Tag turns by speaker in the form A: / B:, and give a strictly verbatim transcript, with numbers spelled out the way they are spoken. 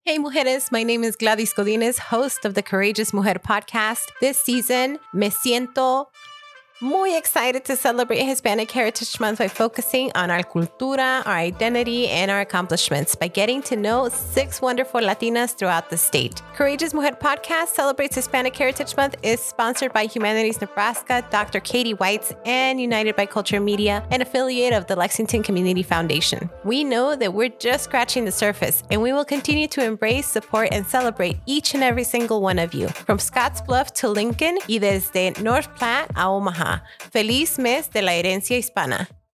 A: Hey, mujeres. My name is Gladys Godinez, host of the Courageous Mujer podcast. This season, me siento muy excited to celebrate Hispanic Heritage Month by focusing on our cultura, our identity, and our accomplishments by getting to know six wonderful Latinas throughout the state. Courageous Mujer podcast celebrates Hispanic Heritage Month is sponsored by Humanities Nebraska, Doctor Katie Weitz, and United by Culture Media, an affiliate of the Lexington Community Foundation. We know that we're just scratching the surface, and we will continue to embrace, support, and celebrate each and every single one of you, from Scottsbluff to Lincoln y desde North Platte a Omaha. Feliz mes de la herencia hispana.